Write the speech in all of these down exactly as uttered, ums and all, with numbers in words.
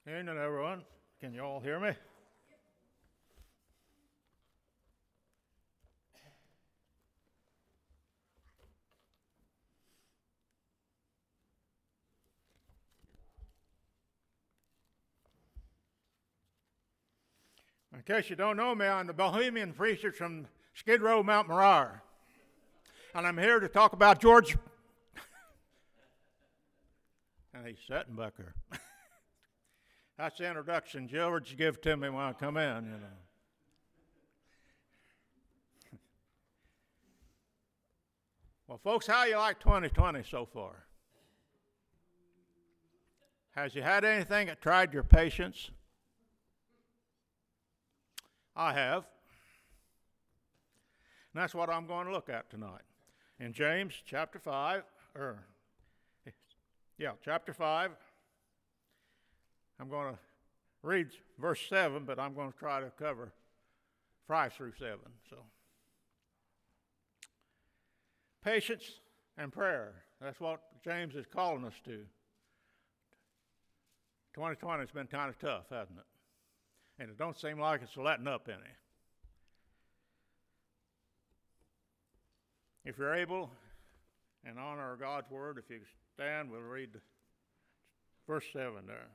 Evening, everyone. Can you all hear me? In case you don't know me, I'm the Bohemian preacher from Skid Row, Mount Moriah. And I'm here to talk about George. And he's sitting back there. That's the introduction George give to me when I come in, you know. Well, folks, how you like twenty twenty so far? Has you had anything that tried your patience? I have. And that's what I'm going to look at tonight. In James chapter five, or, yeah, chapter five, I'm going to read verse seven, but I'm going to try to cover five through seven. So, patience and prayer. That's what James is calling us to. twenty twenty has been kind of tough, hasn't it? And it don't seem like it's letting up any. If you're able, in honor of God's word, if you stand, we'll read verse seven there.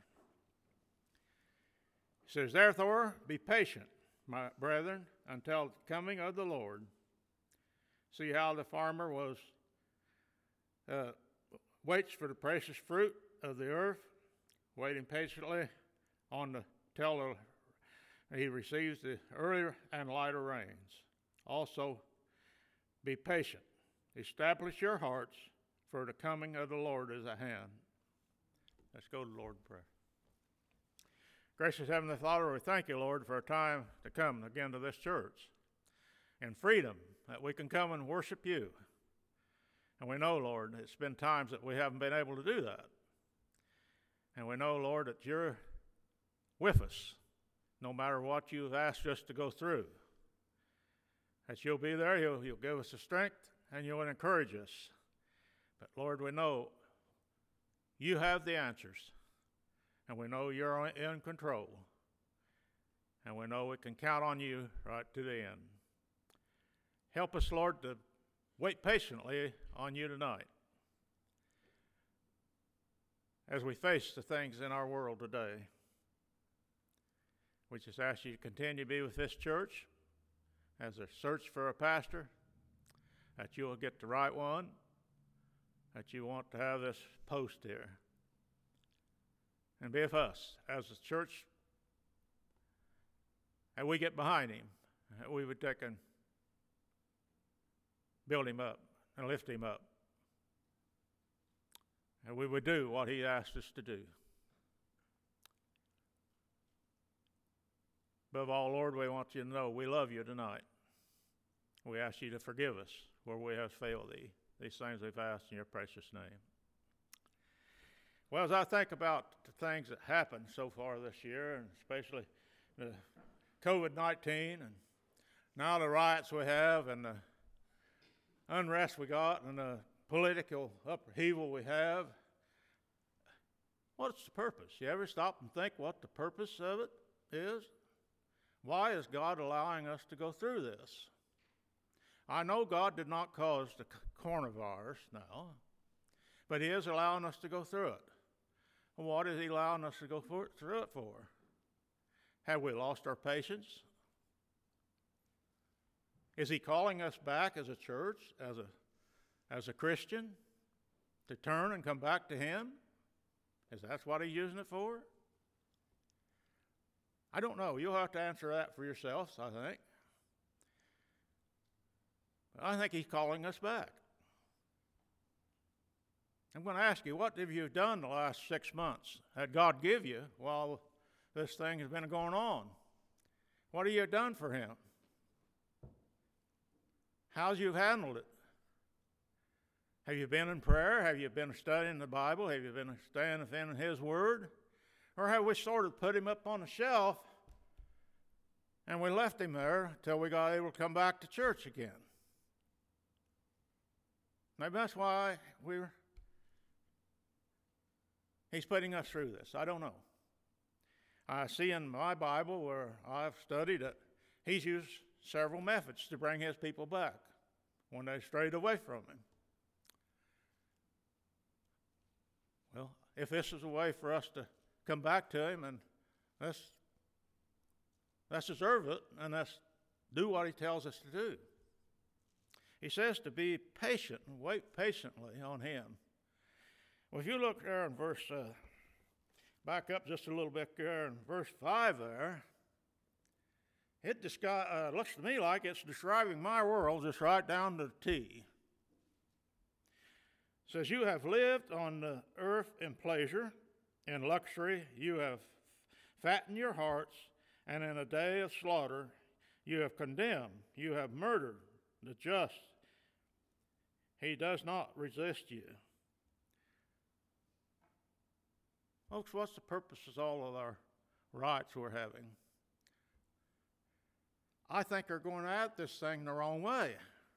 It says, "Therefore be patient, my brethren, until the coming of the Lord. See how the farmer was uh, waits for the precious fruit of the earth, waiting patiently on the till the he receives the earlier and lighter rains. Also, be patient. Establish your hearts, for the coming of the Lord is at hand." Let's go to the Lord in prayer. Gracious Heavenly Father, we thank you, Lord, for a time to come again to this church and freedom that we can come and worship you. And we know, Lord, it's been times that we haven't been able to do that. And we know, Lord, that you're with us, no matter what you've asked us to go through. That you'll be there, you'll, you'll give us the strength, and you'll encourage us. But Lord, we know you have the answers, and we know you're in control, and we know we can count on you right to the end. Help us, Lord, to wait patiently on you tonight as we face the things in our world today. We just ask you to continue to be with this church as a search for a pastor, that you will get the right one, that you want to have this post here. And be with us as a church, and we get behind him, that we would take and build him up and lift him up. And we would do what he asked us to do. Above all, Lord, we want you to know we love you tonight. We ask you to forgive us where we have failed thee. These things we've asked in your precious name. Well, as I think about the things that happened so far this year, and especially the covid nineteen, and now the riots we have, and the unrest we got, and the political upheaval we have, what's the purpose? You ever stop and think what the purpose of it is? Why is God allowing us to go through this? I know God did not cause the coronavirus now, but he is allowing us to go through it. What is he allowing us to go for, through it for? Have we lost our patience? Is he calling us back as a church, as a, as a Christian, to turn and come back to him? Is that what he's using it for? I don't know. You'll have to answer that for yourselves, I think. I think he's calling us back. I'm going to ask you, what have you done the last six months that God give you while this thing has been going on? What have you done for him? How's you handled it? Have you been in prayer? Have you been studying the Bible? Have you been staying in his word? Or have we sort of put him up on a shelf and we left him there until we got able to come back to church again? Maybe that's why we're, he's putting us through this. I don't know. I see in my Bible where I've studied it, he's used several methods to bring his people back when they strayed away from him. Well, if this is a way for us to come back to him, and let's, let's deserve it, and let's do what he tells us to do. He says to be patient and wait patiently on him. Well, if you look there in verse, uh, back up just a little bit there in verse five there, it descri- uh, looks to me like it's describing my world just right down to the T. It says, you have lived on the earth in pleasure, in luxury, you have fattened your hearts, and in a day of slaughter you have condemned, you have murdered the just. He does not resist you. Folks, what's the purpose of all of our rights we're having? I think they're going at this thing the wrong way.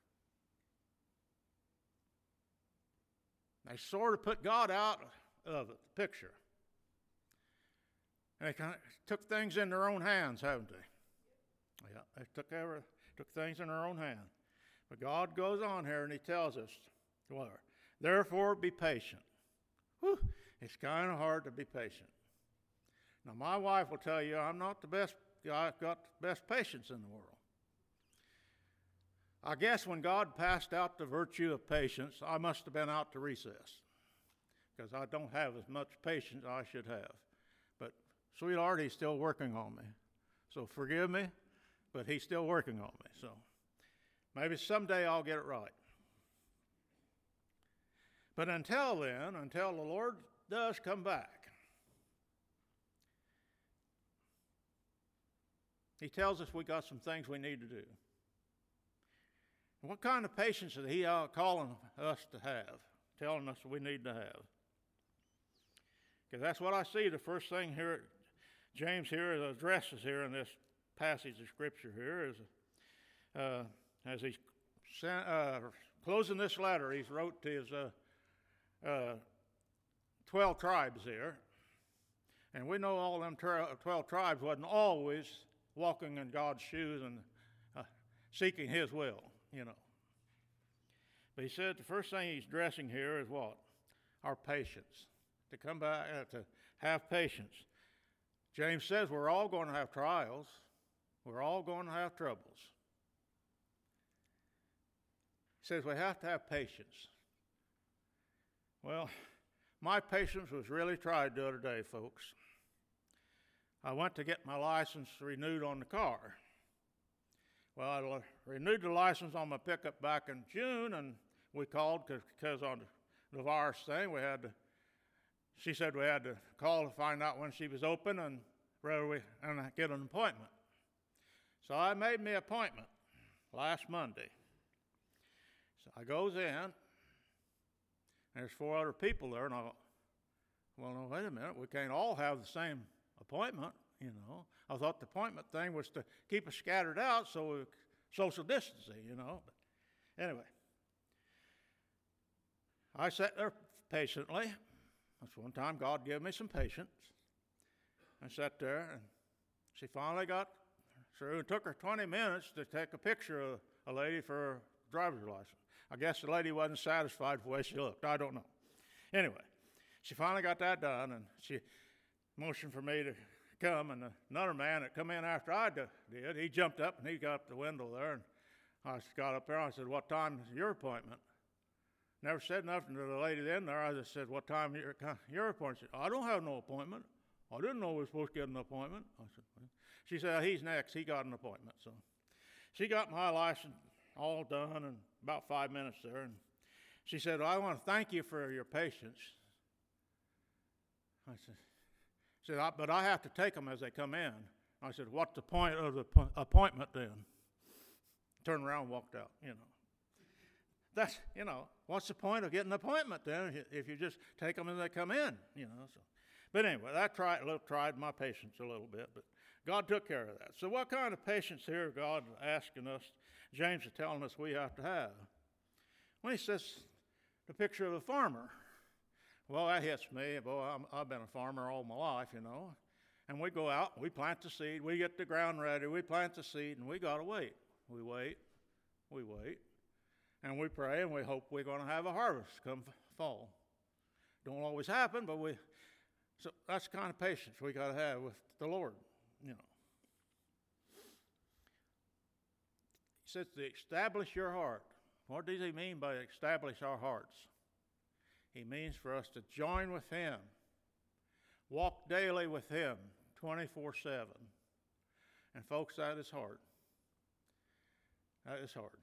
They sort of put God out of the picture. And they kind of took things in their own hands, haven't they? Yeah, they took, every, took things in their own hands. But God goes on here and he tells us, well, therefore be patient. Whew, it's kind of hard to be patient. Now, my wife will tell you I'm not the best, I've got the best patience in the world. I guess when God passed out the virtue of patience, I must have been out to recess, because I don't have as much patience as I should have. But sweetheart, he's still working on me. So forgive me, but he's still working on me. So maybe someday I'll get it right. But until then, until the Lord does come back, he tells us we got some things we need to do. What kind of patience is he calling us to have, telling us we need to have? Because that's what I see. The first thing here, James here addresses here in this passage of Scripture here is, uh, as he's uh, closing this letter, he's wrote to his uh, uh, twelve tribes here. And we know all them twelve tribes wasn't always walking in God's shoes and uh, seeking his will. You know. But he said the first thing he's addressing here is what? Our patience. To come back, uh, to have patience. James says we're all going to have trials. We're all going to have troubles. He says we have to have patience. Well, my patience was really tried the other day, folks. I went to get my license renewed on the car. Well, I renewed the license on my pickup back in June, and we called because on the virus thing, we had to, she said we had to call to find out when she was open and whether we and get an appointment. So I made me an appointment last Monday. So I goes in, and there's four other people there, and I go, well, no, wait a minute, we can't all have the same appointment. You know, I thought the appointment thing was to keep us scattered out, so we, social distancing, you know. But anyway, I sat there patiently. That's one time God gave me some patience. I sat there, and she finally got through. It took her twenty minutes to take a picture of a lady for her driver's license. I guess the lady wasn't satisfied with the way she looked. I don't know. Anyway, she finally got that done, and she motioned for me to come, and another man that come in after I did, he jumped up and he got up the window there, and I got up there and I said, what time is your appointment? Never said nothing to the lady then there. I just said, what time is your, your appointment? She said, I don't have no appointment. I didn't know we were supposed to get an appointment. I said, well. She said, he's next. He got an appointment. So she got my license all done in about five minutes there, and she said, well, I want to thank you for your patience. I said, said, I, but I have to take them as they come in. I said, what's the point of the po- appointment then? Turned around and walked out, you know. That's, you know, what's the point of getting an appointment then if you just take them as they come in, you know. So, but anyway, that tried, tried my patience a little bit, but God took care of that. So what kind of patience here God asking us, James is telling us we have to have? When he says the picture of a farmer, well, that hits me. Boy, I'm, I've been a farmer all my life, you know. And we go out, we plant the seed, we get the ground ready, we plant the seed, and we got to wait. We wait, we wait, and we pray, and we hope we're going to have a harvest come fall. Don't always happen, but we, so that's the kind of patience we got to have with the Lord, you know. He says to establish your heart. What does he mean by establish our hearts? He means for us to join with him, walk daily with him, twenty-four seven. And folks, that is hard. That is hard.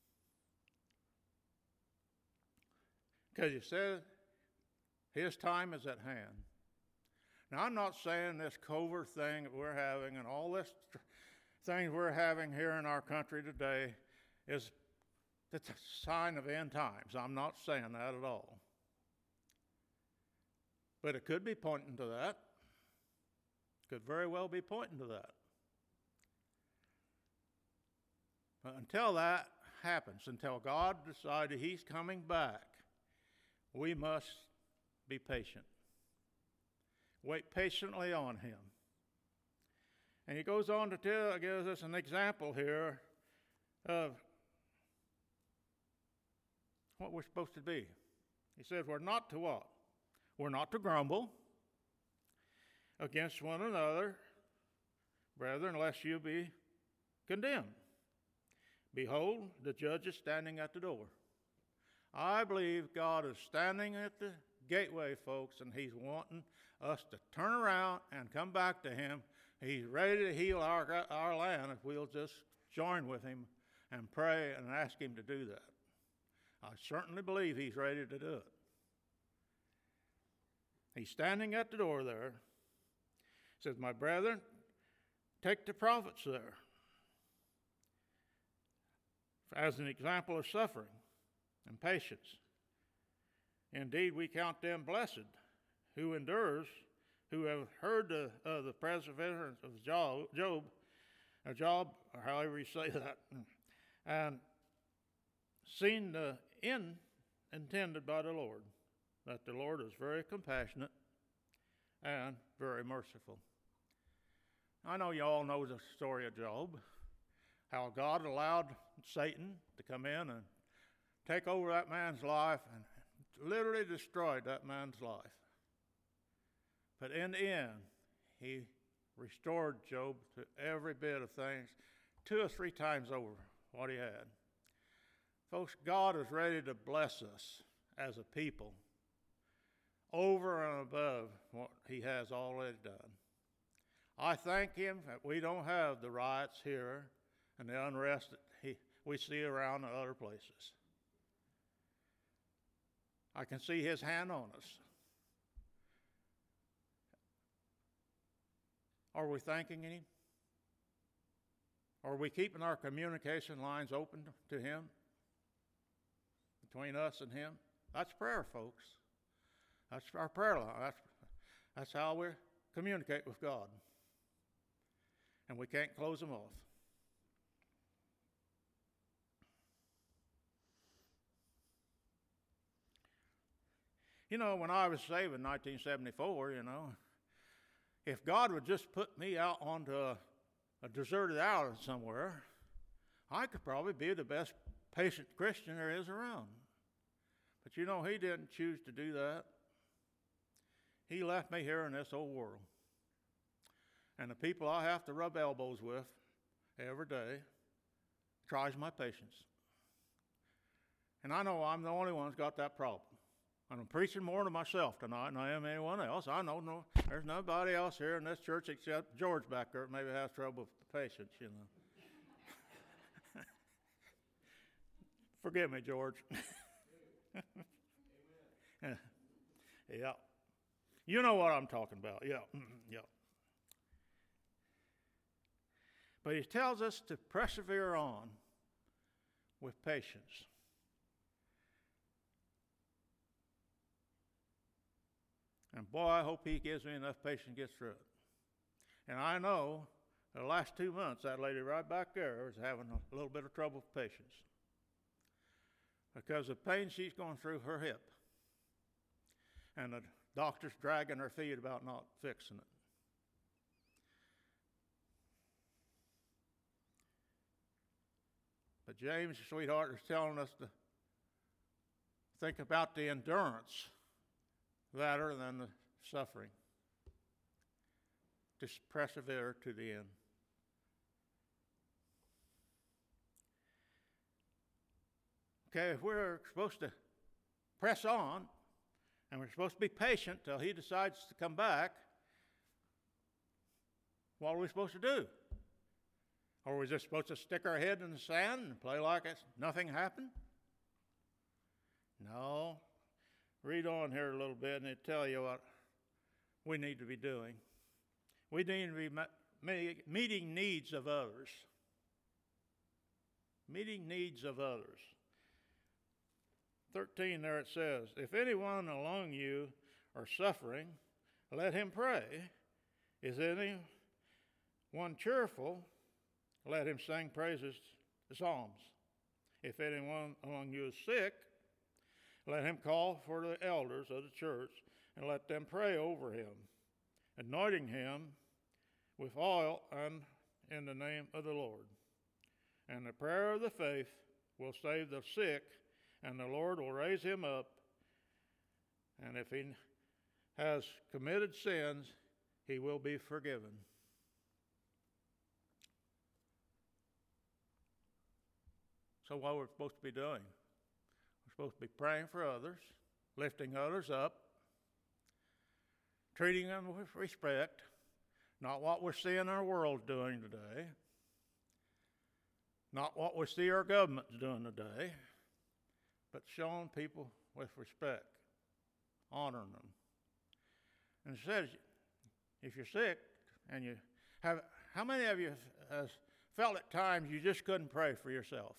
Because you said his time is at hand. Now, I'm not saying this covert thing that we're having and all this tr- things we're having here in our country today is the t- sign of end times. I'm not saying that at all. But it could be pointing to that. Could very well be pointing to that. But until that happens, until God decided he's coming back, we must be patient. Wait patiently on him. And he goes on to tell, gives us an example here of what we're supposed to be. He says we're not to what? We're not to grumble against one another, brethren, lest you be condemned. Behold, the judge is standing at the door. I believe God is standing at the gateway, folks, and he's wanting us to turn around and come back to him. He's ready to heal our, our land if we'll just join with him and pray and ask him to do that. I certainly believe he's ready to do it. He's standing at the door there. He says, my brethren, take the prophets there as an example of suffering and patience. Indeed, we count them blessed who endures, who have heard the, uh, the perseverance of Job, Job, or Job, or however you say that, and seen the end intended by the Lord, that the Lord is very compassionate and very merciful. I know you all know the story of Job, how God allowed Satan to come in and take over that man's life and literally destroyed that man's life. But in the end, he restored Job to every bit of things, two or three times over what he had. Folks, God is ready to bless us as a people over and above what he has already done. I thank him that we don't have the riots here and the unrest that he, we see around in other places. I can see his hand on us. Are we thanking him? Are we keeping our communication lines open to him? Between us and him? That's prayer, folks. That's our prayer line. That's, that's how we communicate with God. And we can't close them off. You know, when I was saved in nineteen seventy-four, you know, if God would just put me out onto a, a deserted island somewhere, I could probably be the best patient Christian there is around. But you know, he didn't choose to do that. He left me here in this old world. And the people I have to rub elbows with every day tries my patience. And I know I'm the only one who's got that problem. And I'm preaching more to myself tonight than I am anyone else. I know no, there's nobody else here in this church except George back there that maybe has trouble with patience, you know. Forgive me, George. Yeah. You know what I'm talking about. Yeah. Yeah. But he tells us to persevere on with patience. And boy, I hope he gives me enough patience to get through it. And I know the last two months, that lady right back there was having a little bit of trouble with patience because of pain she's going through her hip. And the doctor's dragging her feet about not fixing it. But James, sweetheart, is telling us to think about the endurance rather than the suffering. To persevere to the end. Okay, if we're supposed to press on, and we're supposed to be patient till he decides to come back, what are we supposed to do? Are we just supposed to stick our head in the sand and play like it's, nothing happened? No. Read on here a little bit and it'll tell you what we need to be doing. We need to be meeting needs of others. Meeting needs of others. thirteen there it says, if anyone among you are suffering, let him pray. Is anyone cheerful? Let him sing praises, the psalms. If anyone among you is sick, let him call for the elders of the church and let them pray over him, anointing him with oil and in the name of the Lord. And the prayer of the faith will save the sick, and the Lord will raise him up. And if he has committed sins, he will be forgiven. So what we're supposed to be doing? We're supposed to be praying for others, lifting others up, treating them with respect, not what we're seeing our world doing today, not what we see our government's doing today, but showing people with respect, honoring them. And it says, if you're sick and you have, how many of you has felt at times you just couldn't pray for yourself?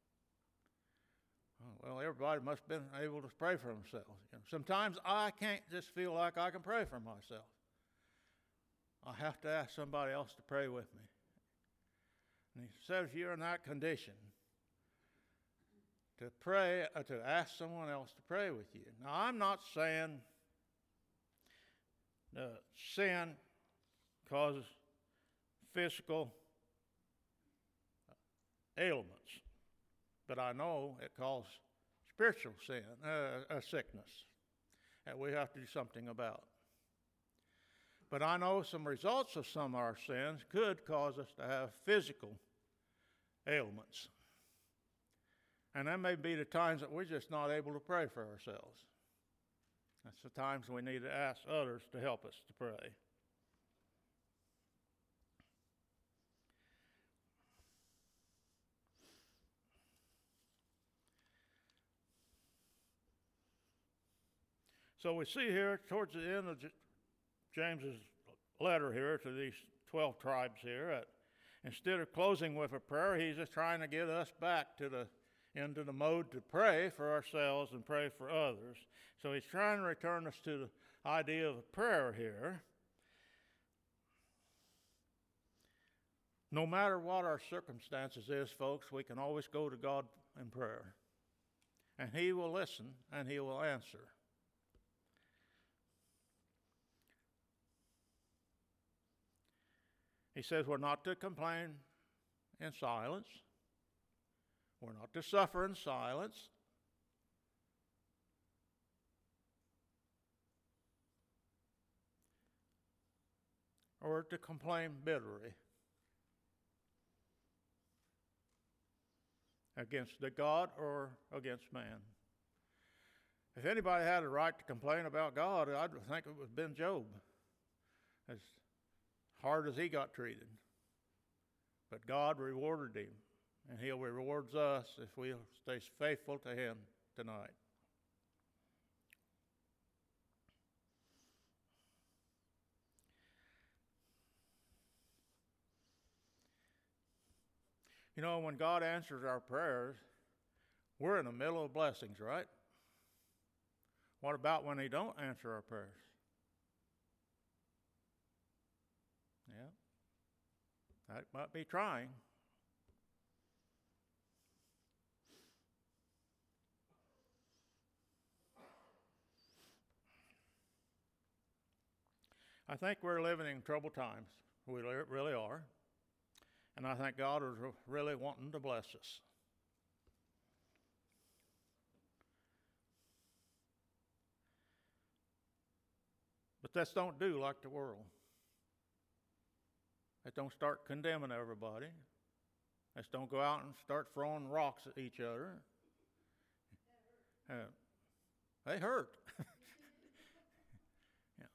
Well, everybody must have been able to pray for themselves. You know, sometimes I can't just feel like I can pray for myself. I have to ask somebody else to pray with me. And he says you're in that condition to pray, uh, to ask someone else to pray with you. Now, I'm not saying uh, sin causes physical ailments, but I know it causes spiritual sin, uh, a sickness that we have to do something about. But I know some results of some of our sins could cause us to have physical ailments. And that may be the times that we're just not able to pray for ourselves. That's the times we need to ask others to help us to pray. So we see here towards the end of James's letter here to these twelve tribes here, that instead of closing with a prayer, he's just trying to get us back to the into the mode to pray for ourselves and pray for others. So he's trying to return us to the idea of prayer here. No matter what our circumstances is, folks, we can always go to God in prayer. And he will listen and he will answer. He says we're not to complain in silence. We're not to suffer in silence. Or to complain bitterly against the God or against man. If anybody had a right to complain about God, I'd think it would have been Job. As hard as he got treated. But God rewarded him, and he'll reward us if we stay faithful to him tonight. You know, when God answers our prayers, we're in the middle of blessings, right? What about when he don't answer our prayers? Yeah, that might be trying. I think we're living in troubled times. We really are. And I think God is really wanting to bless us. let's don't do like the world. Let's don't start condemning everybody. Let's don't go out and start throwing rocks at each other. Uh, they hurt. Yeah.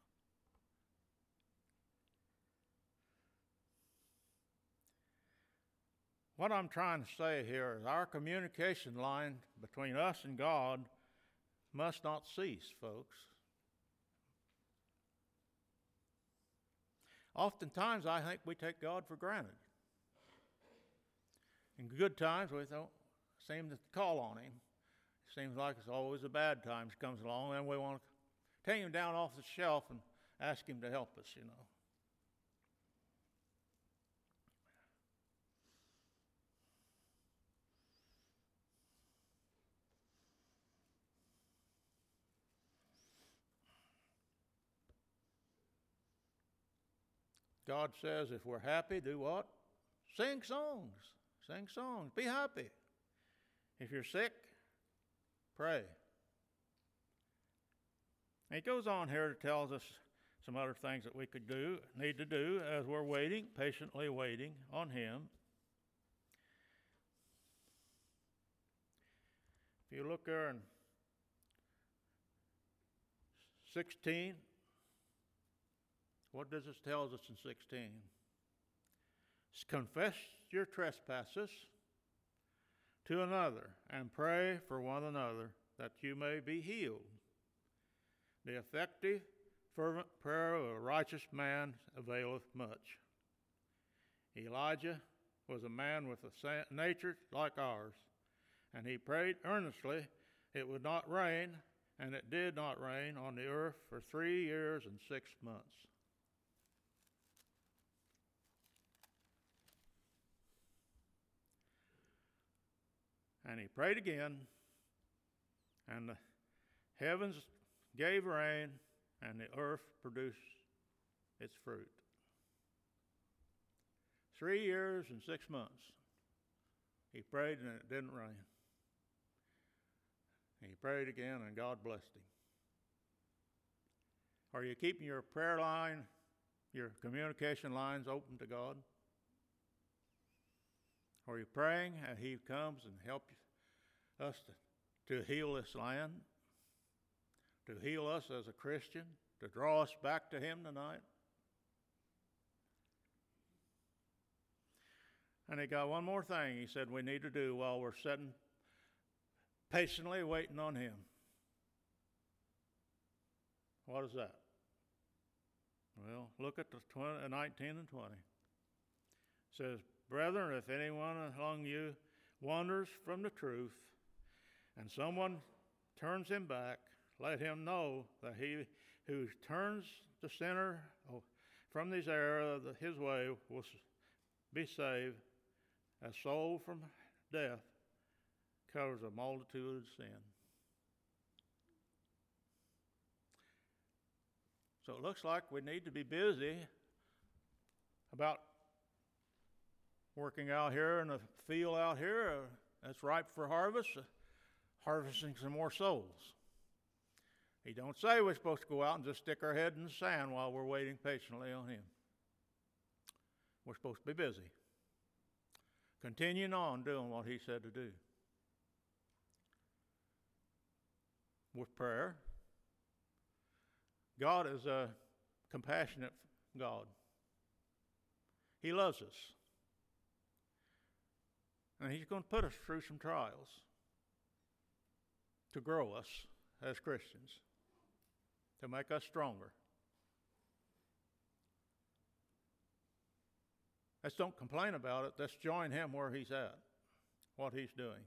What I'm trying to say here is our communication line between us and God must not cease, folks. Oftentimes, I think we take God for granted. In good times, we don't seem to call on Him. It seems like it's always the bad times comes along, and we want to take Him down off the shelf and ask Him to help us, you know. God says if we're happy, do what? Sing songs. Sing songs. Be happy. If you're sick, pray. And he goes on here to tell us some other things that we could do, need to do as we're waiting, patiently waiting on Him. If you look there in sixteen, what does this tell us in sixteen? Confess your trespasses to another and pray for one another that you may be healed. The effective, fervent prayer of a righteous man availeth much. Elijah was a man with a nature like ours, and he prayed earnestly it would not rain, and it did not rain on the earth for three years and six months. And he prayed again, and the heavens gave rain, and the earth produced its fruit. Three years and six months. He prayed, and it didn't rain. He prayed again, and God blessed him. Are you keeping your prayer line, your communication lines open to God? Are you praying and He comes and helps us to, to heal this land, to heal us as a Christian, to draw us back to Him tonight? And He got one more thing He said we need to do while we're sitting patiently waiting on Him. What is that? Well, look at the twenty, nineteen and twenty. It says, Brethren, if anyone among you wanders from the truth, and someone turns him back, let him know that he who turns the sinner from his error of his way will be saved. A soul from death covers a multitude of sin. So it looks like we need to be busy about working out here in the field out here uh, that's ripe for harvest, uh, harvesting some more souls. He don't say we're supposed to go out and just stick our head in the sand while we're waiting patiently on Him. We're supposed to be busy, continuing on doing what He said to do. With prayer. God is a compassionate God. He loves us. And He's going to put us through some trials to grow us as Christians, to make us stronger. Let's don't complain about it. Let's join Him where He's at, what He's doing.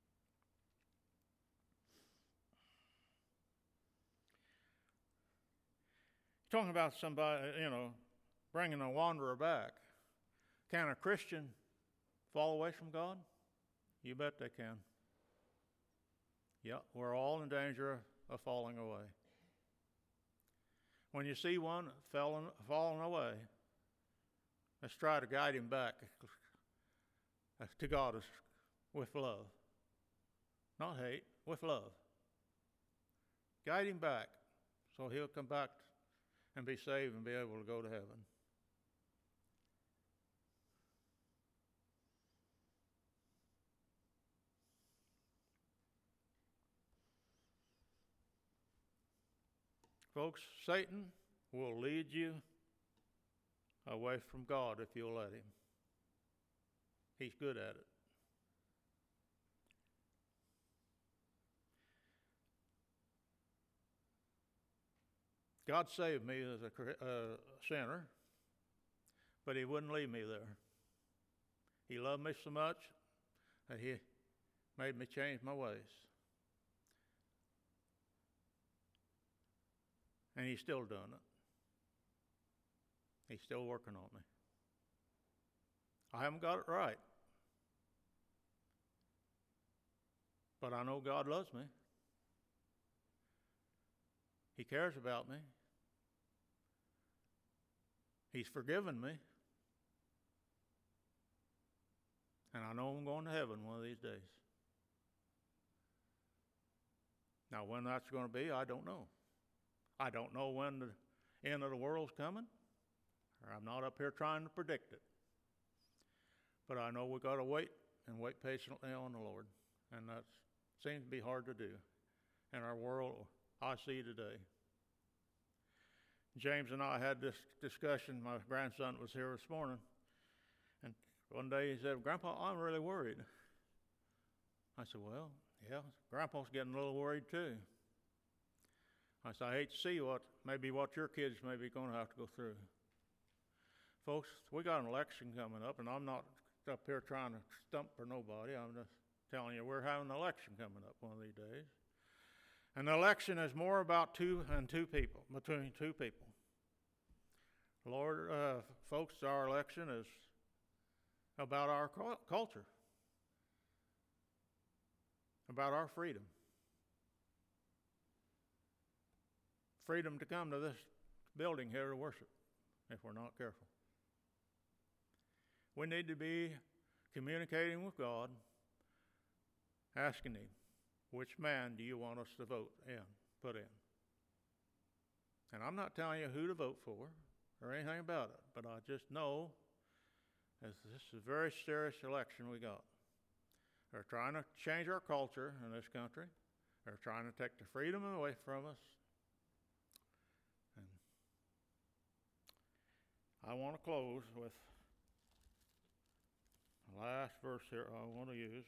Talking about somebody, you know, bringing a wanderer back. Can a Christian fall away from God? You bet they can. Yeah, we're all in danger of falling away. When you see one falling, falling away, let's try to guide him back to God with love. Not hate, with love. Guide him back so he'll come back and be saved and be able to go to heaven. Folks, Satan will lead you away from God if you'll let him. He's good at it. God saved me as a uh, sinner, but he wouldn't leave me there. He loved me so much that he made me change my ways. And he's still doing it. He's still working on me. I haven't got it right. But I know God loves me. He cares about me. He's forgiven me. And I know I'm going to heaven one of these days. Now, when that's going to be, I don't know. I don't know when the end of the world's coming, or I'm not up here trying to predict it. But I know we've got to wait and wait patiently on the Lord. And that seems to be hard to do in our world I see today. James and I had this discussion. My grandson was here this morning. And one day he said, "Grandpa, I'm really worried." I said, "Well, yeah, Grandpa's getting a little worried too." I said, "I hate to see what, maybe what your kids may be going to have to go through." Folks, we got an election coming up, and I'm not up here trying to stump for nobody. I'm just telling you we're having an election coming up one of these days. An election is more about two and two people, between two people. Lord, uh, folks, our election is about our culture, about our freedom. Freedom to come to this building here to worship, if we're not careful. We need to be communicating with God, asking him, which man do you want us to vote in, put in? And I'm not telling you who to vote for or anything about it, but I just know as this is a very serious election we got. They're trying to change our culture in this country. They're trying to take the freedom away from us. And I want to close with the last verse here I want to use.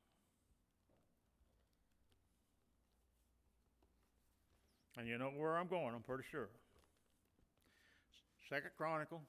And you know where I'm going, I'm pretty sure. Second Chronicles,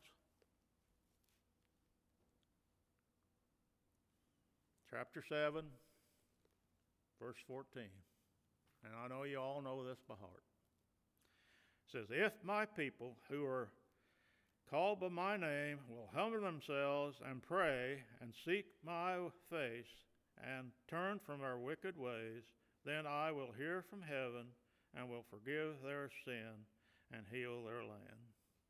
chapter seven, verse fourteen. And I know you all know this by heart. It says, "If my people who are called by my name will humble themselves and pray and seek my face and turn from their wicked ways, then I will hear from heaven and will forgive their sin and heal their land."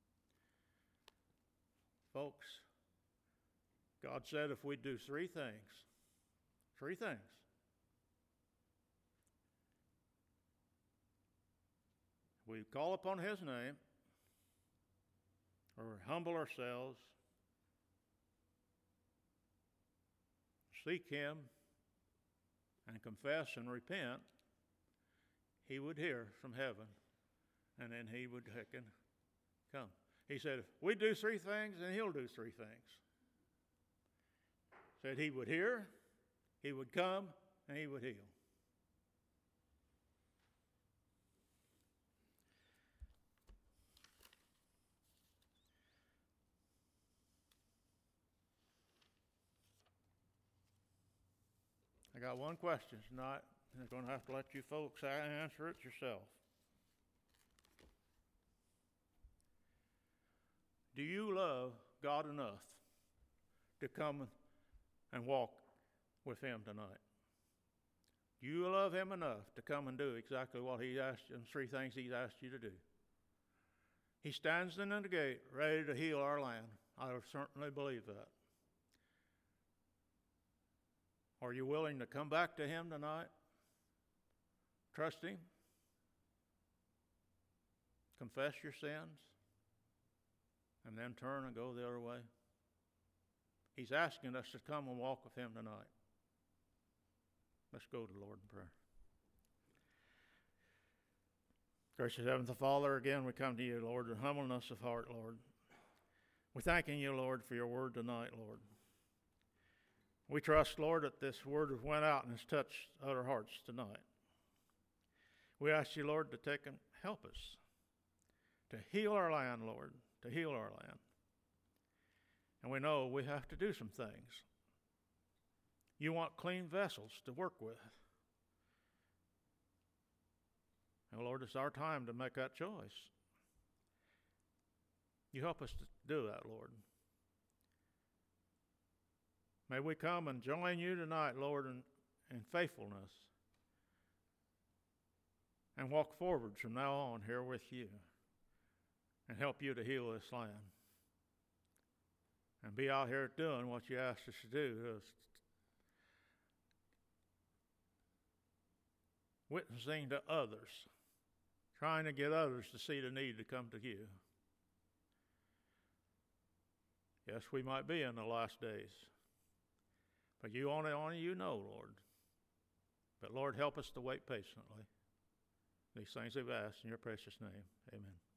Folks, God said if we do three things, three things. We call upon his name, or humble ourselves, seek him, and confess and repent, he would hear from heaven, and then he would heck come. He said, if we do three things, then he'll do three things. Said he would hear, he would come, and he would heal. I got one question tonight. I'm going to have to let you folks answer it yourself. Do you love God enough to come and walk with him tonight? Do you love him enough to come and do exactly what he asked you, and three things he's asked you to do? He stands in the gate ready to heal our land. I certainly believe that. Are you willing to come back to him tonight? Trust him? Confess your sins? and then turn and go the other way? He's asking us to come and walk with him tonight. Let's go to the Lord in prayer. Gracious Heavenly Father, again we come to you, Lord, in humbleness of heart, Lord. We're thanking you, Lord, for your word tonight, Lord. We trust, Lord, that this word has went out and has touched other hearts tonight. We ask you, Lord, to take and help us to heal our land, Lord, to heal our land. And we know we have to do some things. You want clean vessels to work with. And Lord, it's our time to make that choice. You help us to do that, Lord. May we come and join you tonight, Lord, in, in faithfulness and walk forward from now on here with you and help you to heal this land. And be out here doing what you asked us to do. Witnessing to others. Trying to get others to see the need to come to you. Yes, we might be in the last days. But you only, only you know, Lord. But Lord, help us to wait patiently. These things we've asked in your precious name. Amen.